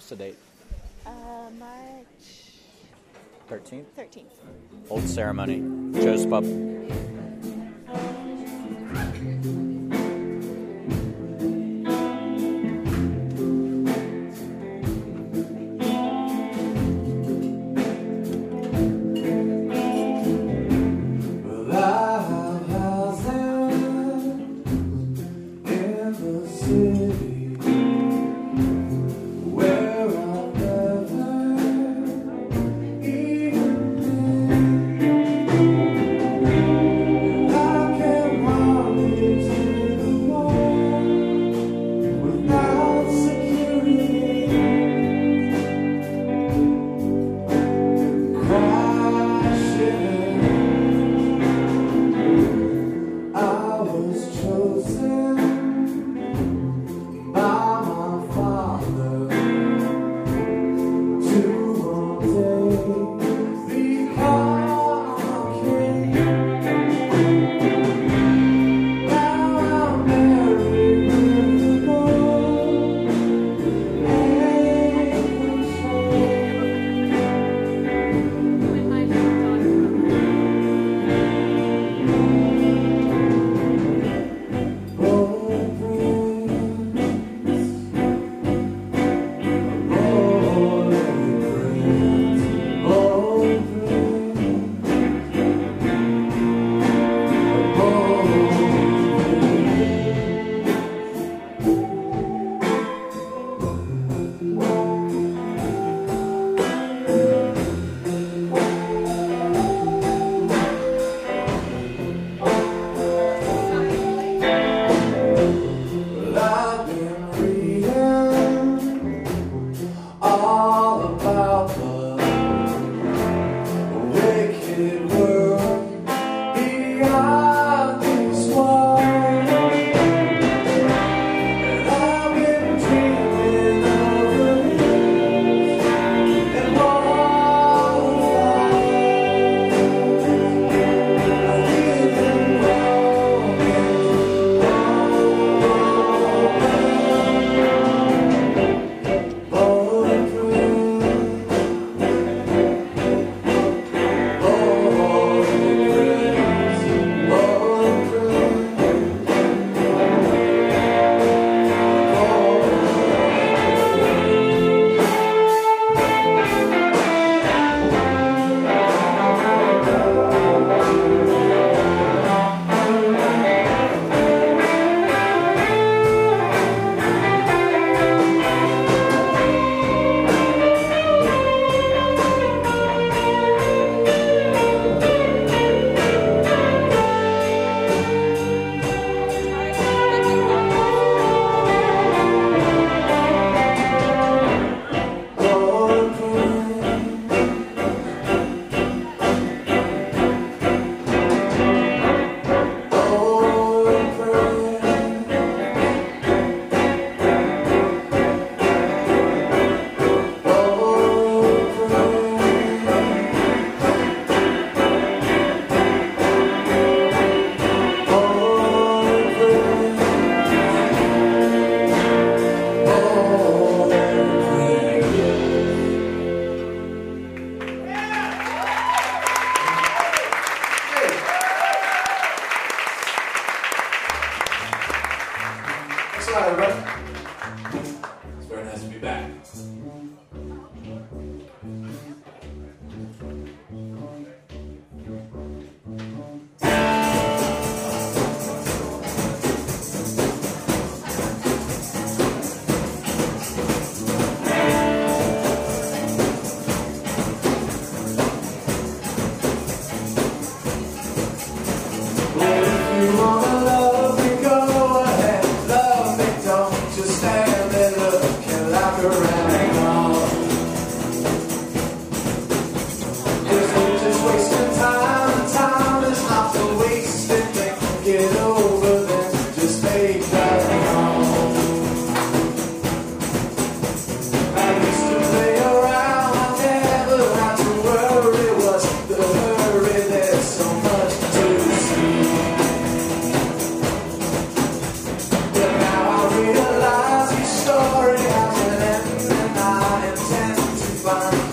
What's the date? March 13th? 13th. Old Ceremony. Joe's Pub.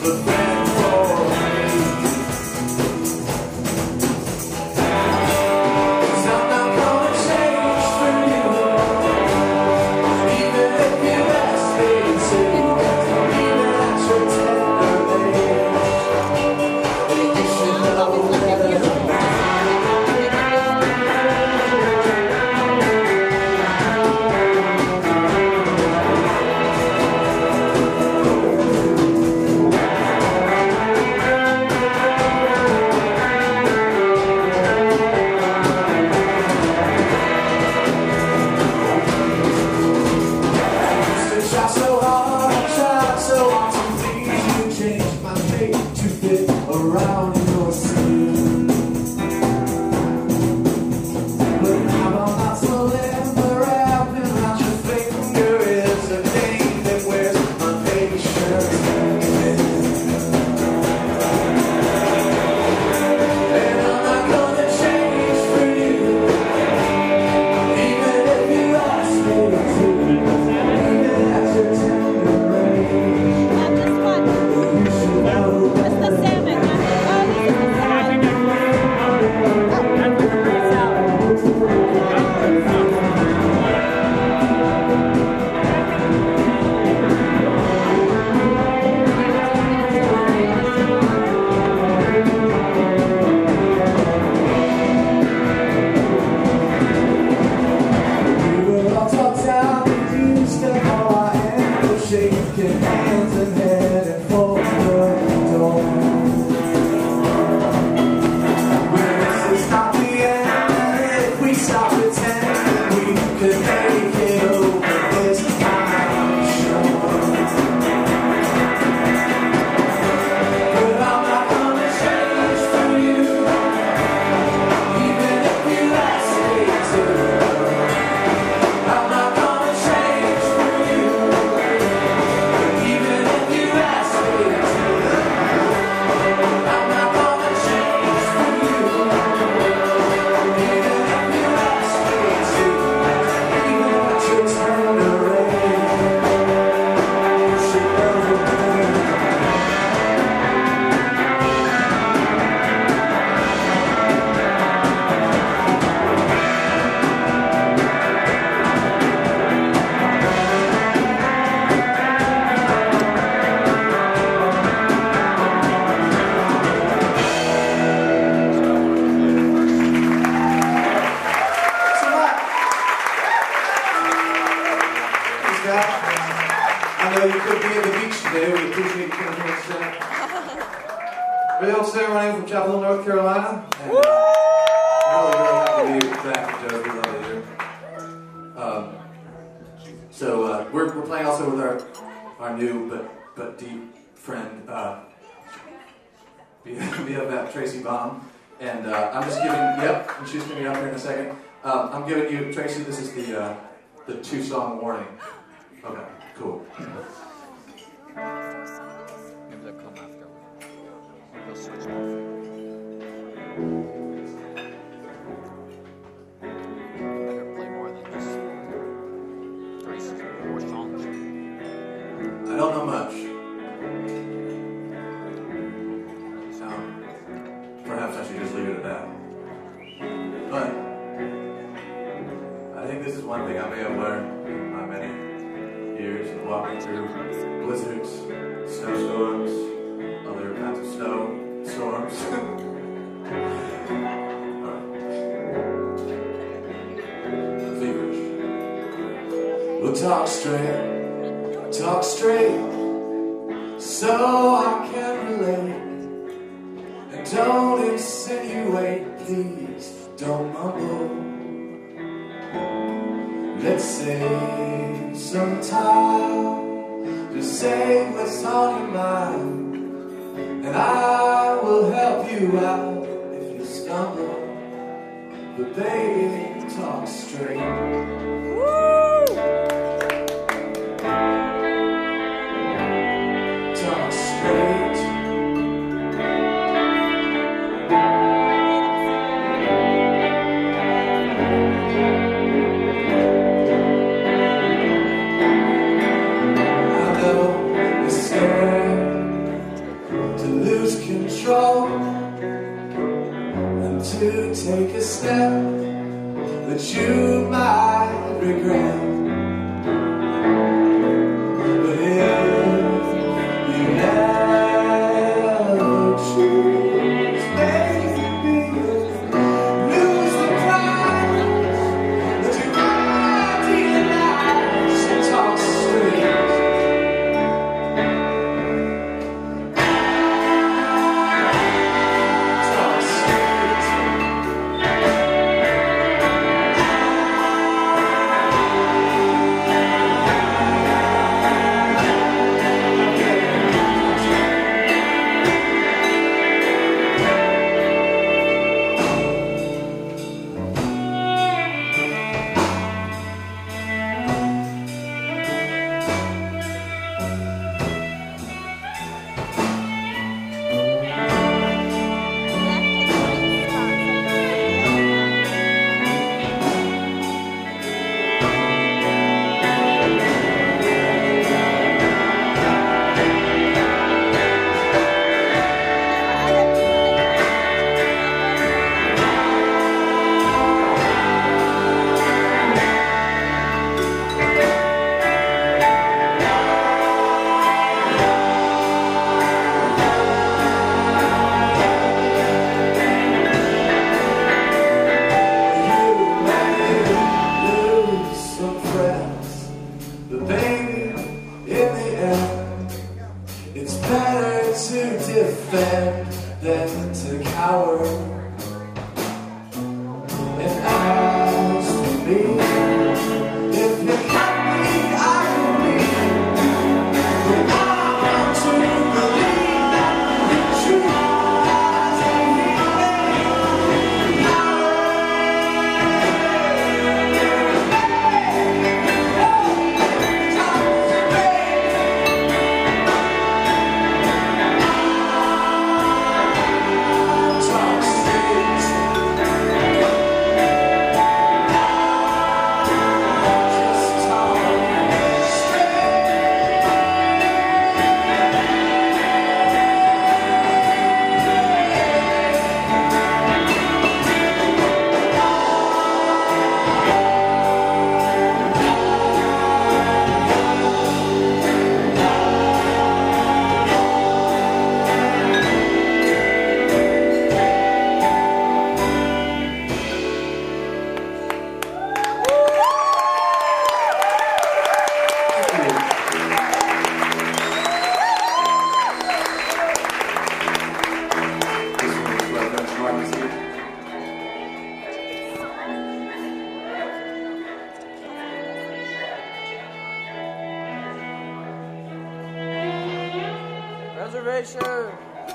I know you could be at the beach today. We appreciate you coming here and singing. Real old ceremony from Chapel Hill, North Carolina. And, really happy to be back, Joe. We love it here. So we're playing also with our new but deep friend, BFF Tracy Baum. And I'm just giving, and she's going to be up here in a second. I'm giving you, Tracy, this is the 2-song warning. Okay, cool. Maybe they'll come after. They'll switch off. Better play more than just 4 songs. I don't know much. So, perhaps I should just leave it at that. But I think this is one thing I may have learned in my many years of walking through blizzards, snowstorms, other kinds of snowstorms. I'm feverish. We'll talk straight, so I can relate. And don't insinuate, please, don't mumble. Let's save some time, just say what's on your mind, and I will help you out if you stumble, but baby, talk straight. Talk straight. control and to take a step that you might regret. But if you never choose, maybe lose the prize that you idealize and talk straight. It's better to defend than to cower. And as for me, if you cut me, I will leave. But I want to believe that the truth has a healing power. Reservation!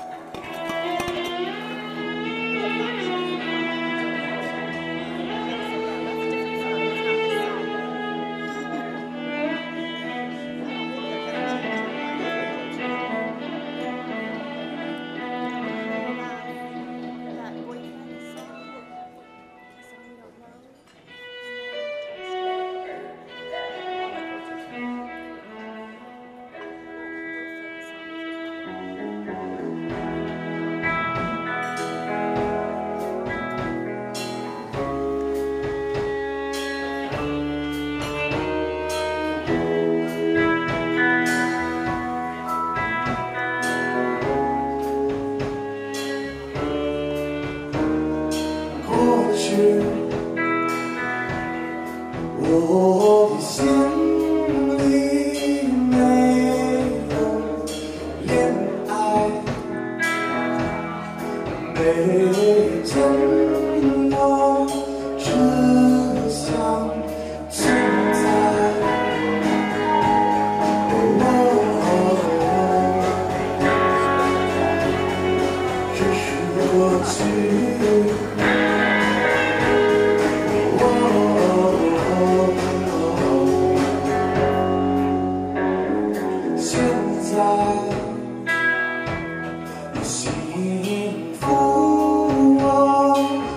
Oh, you simply made I made long true song sometime. You seem full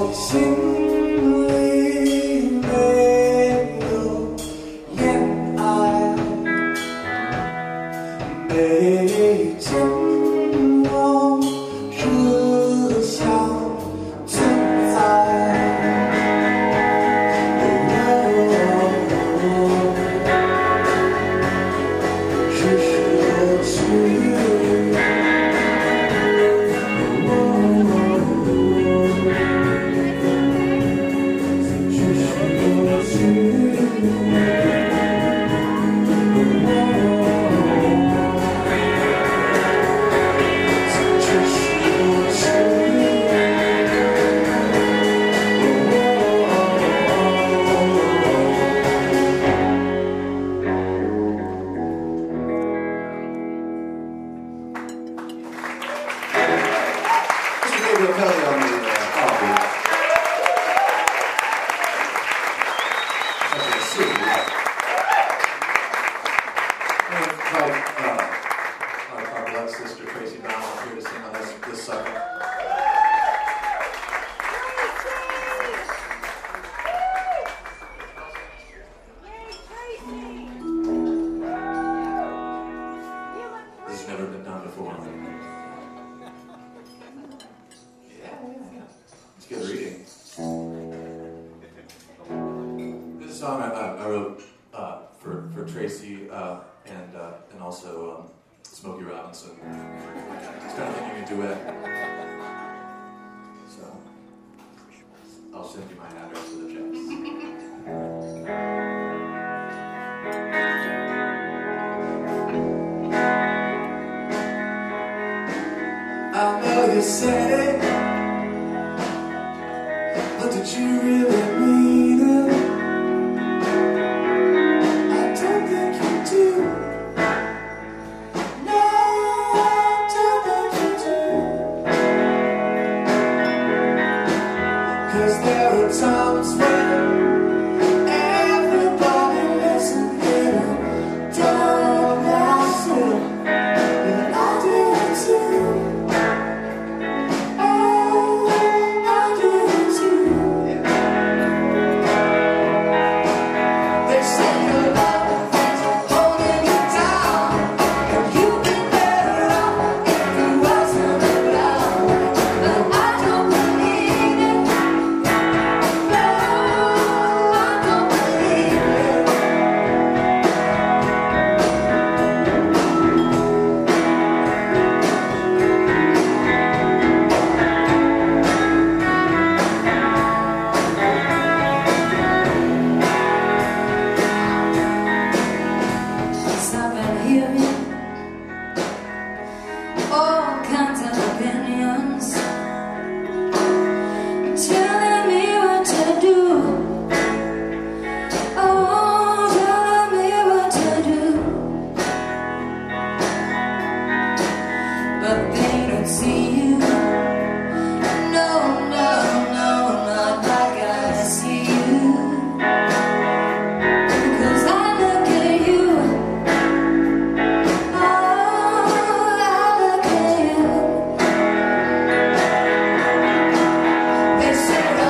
They say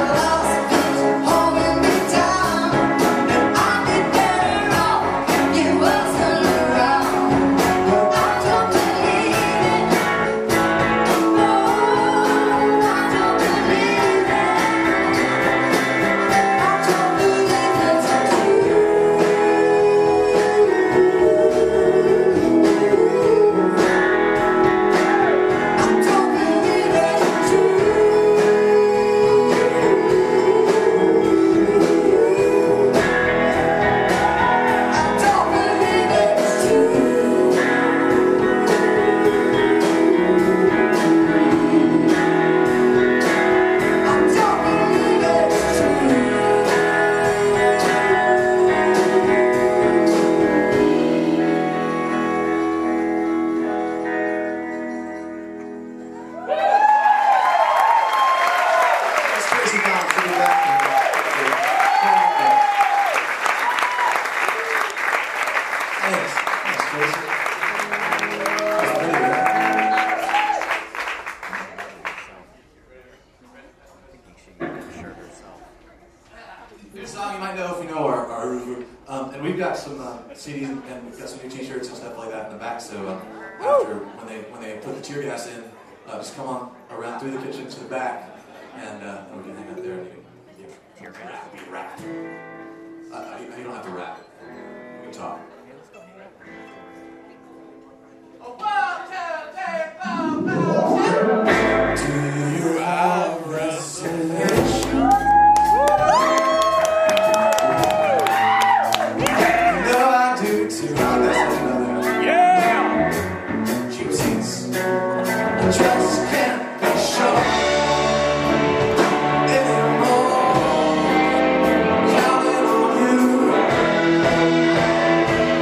song you might know if you know our and we've got some CDs and we've got some new T-shirts and stuff like that in the back. So after when they put the tear gas in, just come on around through the kitchen to the back, and we can hang out there and you can rap. You don't have to rap. You can talk. Do you have resignation? No, I do too. That's another. Yeah! Cheap seats. The dress can't be shown anymore. Counting on you.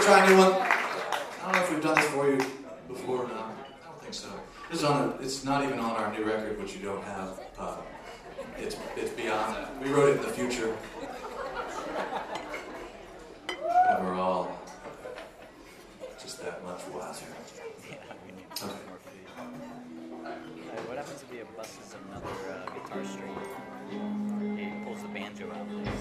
try a new one. I don't know if we've done this for you before or not. I don't think so. This is it's not even on our new record, which you don't have. It's beyond that. We wrote it in the future. And we're all just that much wiser. Yeah, we need Okay. more food. What happens if he busts another guitar string? He pulls the banjo out, please.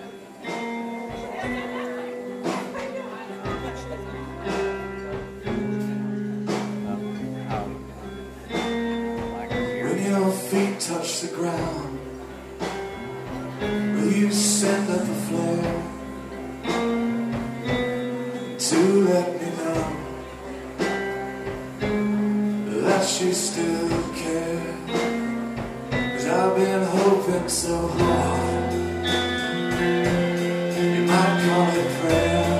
When your feet touch the ground, will you send up a flare to let me know that you still care? 'Cause I've been hoping so hard you might call it prayer.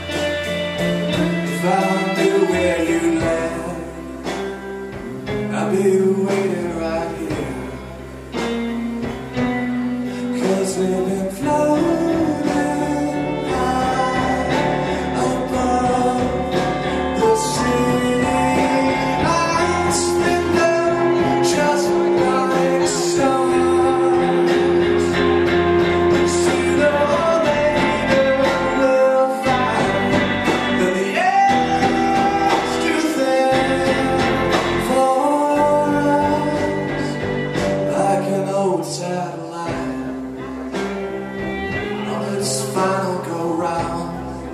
If I knew where you land, I'll be waiting right here. 'Cause we've been floating high above the city lights, window just like stars. And sooner or later we'll find that the air's too thin for us, like an old satellite on its final go-round.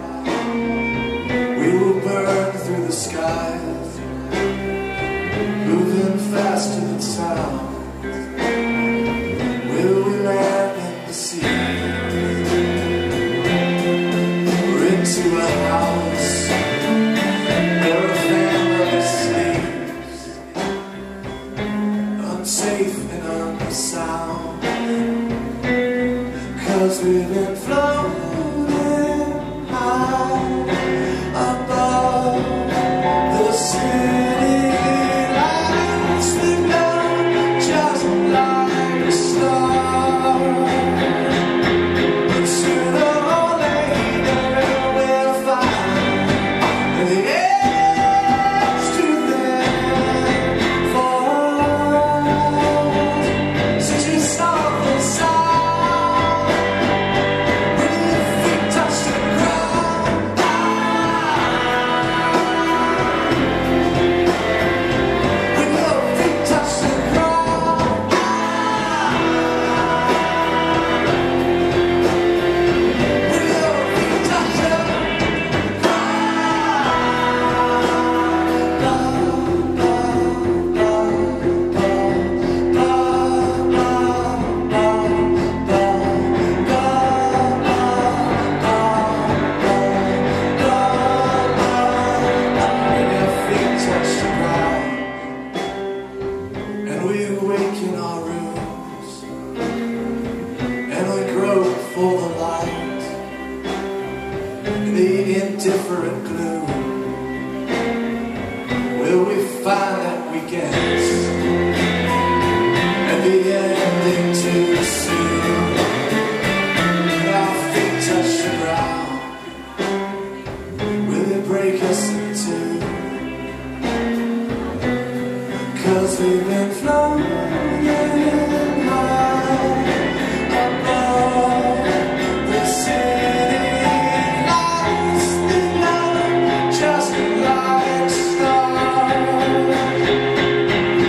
We will burn through the skies, moving faster than sound. Will we land in the sea, or into a house where a family sleeps, unsafe and unsound? 'Cause we've been floating high above the city lights, we know just like stars. But sooner or later we'll find that the air's too thin for us. Such a soft sound when your feet touch the ground. When your feet touch the ground. When your feet touch the When your feet touch the ground, and we awaken our rooms, and we grope for the light in the indifferent gloom. Will we find that we guess at the ending too soon? When our feet touch the ground, will it break us in two? 'Cause we've been floating high above the city lights, we know just like stars.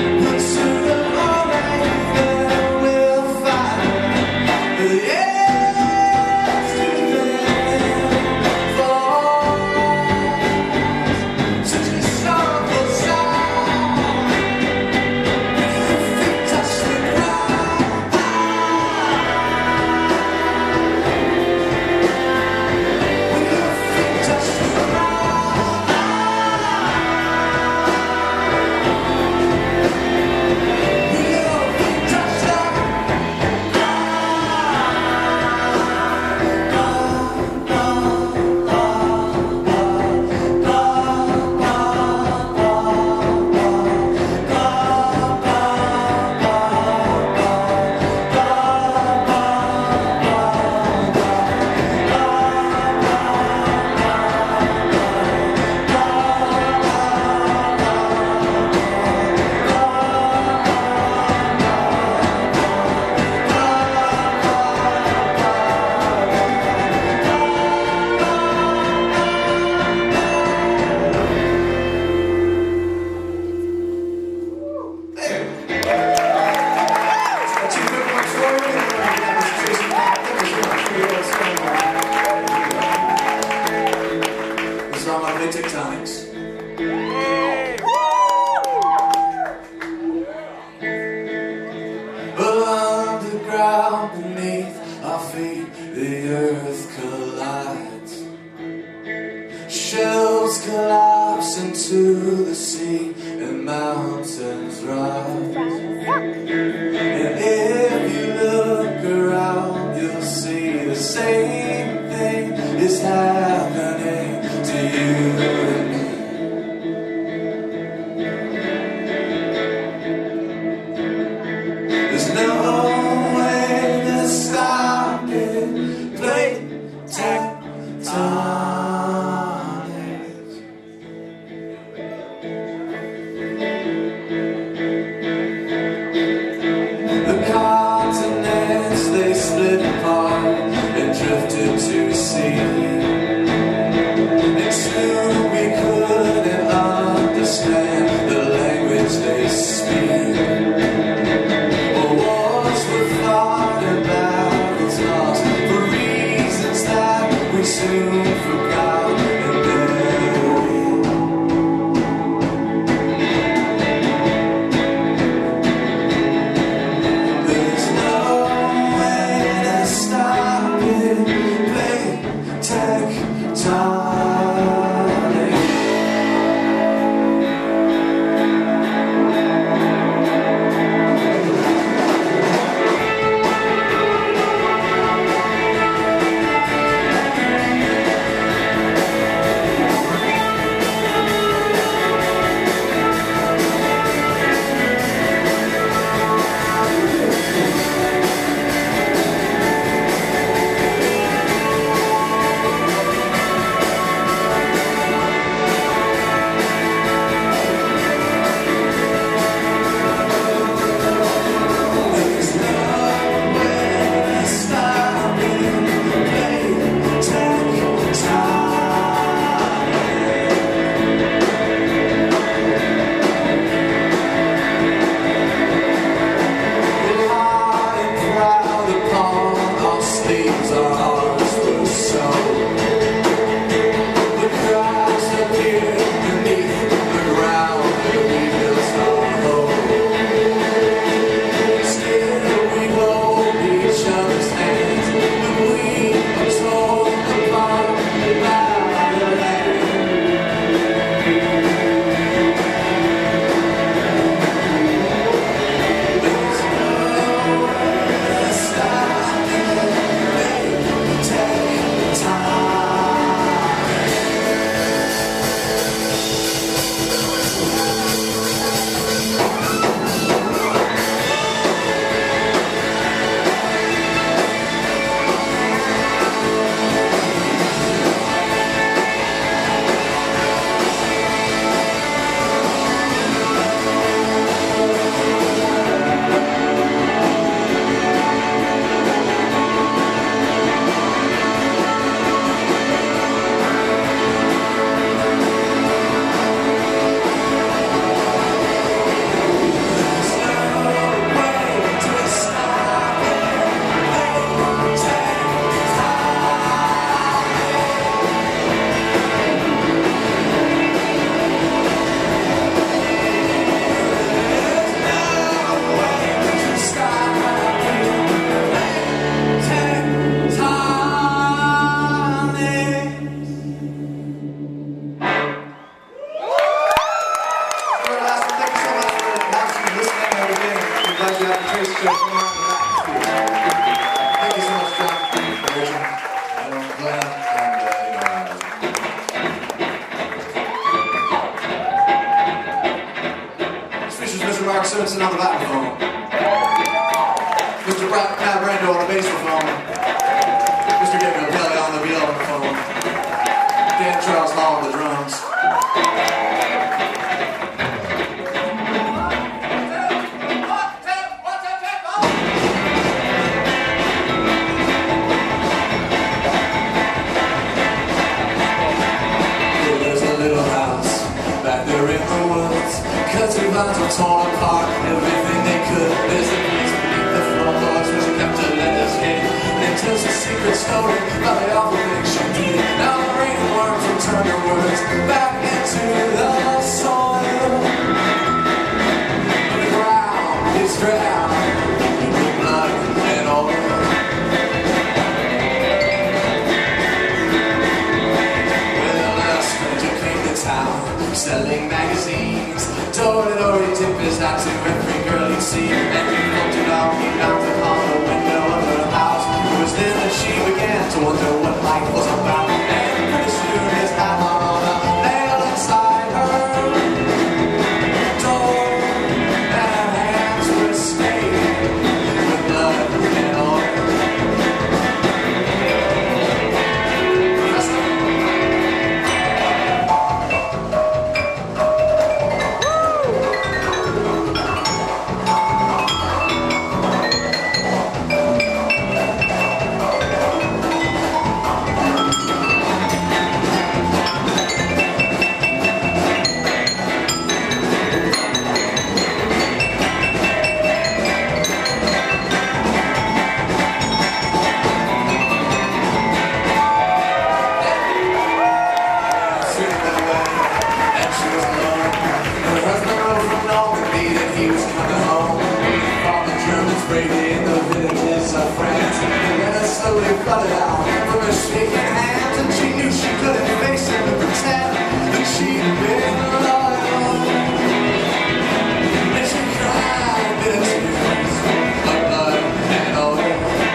earth collides. Shells collapse into the sea and mountains rise. And if you look around, you'll see the same thing is happening to you and me. There's no way to stop it. Play tectonic. The continents, they split apart and drifted to sea. And soon we couldn't understand the language they speak. Wars were fought and battles lost for reasons that we soon forgot and buried. There's no way to stop it. Play tectonic. There's no way to stop it. Play high and proud upon our sleeves, our hearts were sown. The cracks appear beneath the ground where we built our home. Still we hold each other's hands when we are torn apart by the land. There's no way to stop it. Take time. There's no way to stop it. Take Mark Simpson on the microphone. Mr. Matt Brando on the bassophone. Mr. Gabriel Kelly on the viol phone. Dan Charles Hall on the drums. There's a little house back there in the woods. Cut two lines are torn apart. Everything they could. There's a place beneath the floorboards where she kept her letters hid. And tells a secret story about the awful things she did. Now the rainworms will turn her words back into the soil. The ground is drowned in blood and oil. to wonder what life was about. And pretty soon his hat on a nail inside her door, and her hands were stained with blood and oil. Flooded out from her shaking hands, and she knew she couldn't face him and pretend that she'd been loyal. And she cried bitter tears of blood and oil.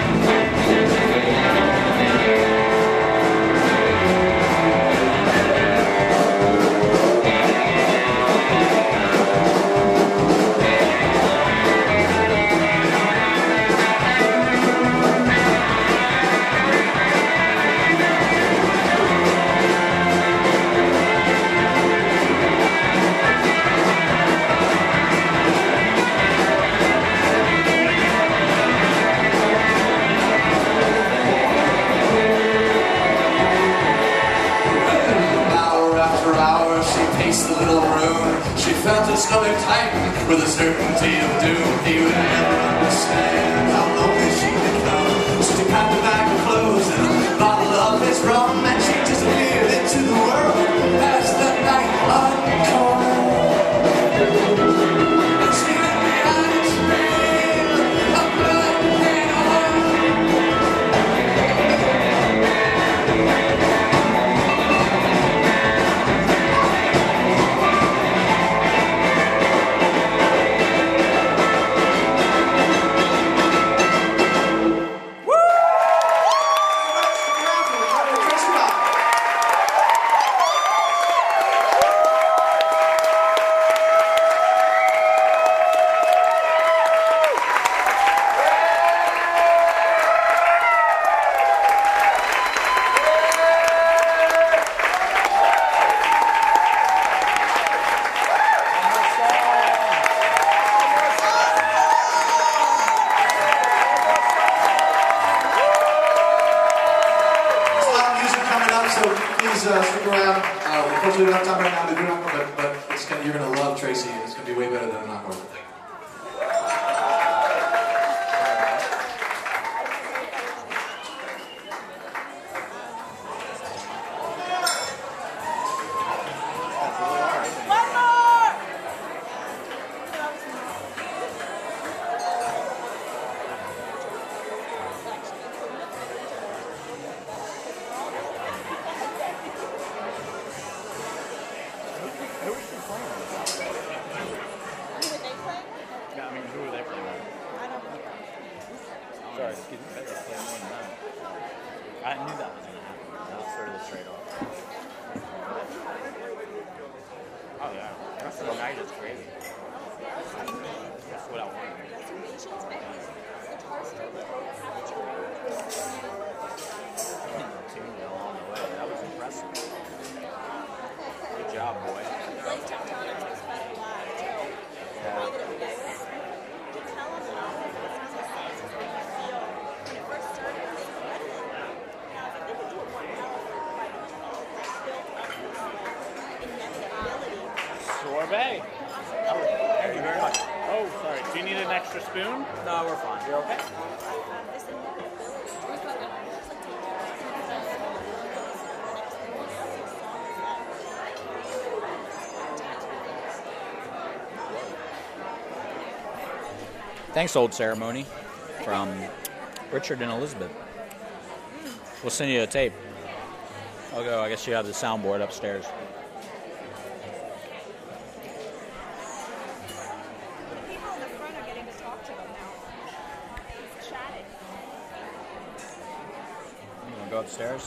The little room, she felt her stomach tighten with the certainty of doom. He would never understand how lonely she'd become. So she packed a bag of clothes and a bottle of his rum, and she disappeared into the world as the night uncoiled. And she left behind a trail of blood and oil. Stick around. Unfortunately, we don't have time right now to do it, but you're going to love Tracy. It's going to be way better than an encore thing. Sorry, excuse me. That's just playing one now. I knew that was going to happen. That was sort of the trade-off. Oh, yeah. The rest of the night is crazy. That's what I wanted. Tuned along the way. That was impressive. Good job, boy. Sorbet. Thank you very much. Oh, sorry. Do you need an extra spoon? No, we're fine. You're okay? Thanks, Old Ceremony, from Richard and Elizabeth. We'll send you a tape. I'll go. I guess you have the soundboard upstairs. People in the front are getting to talk to them now. Chatting. go upstairs?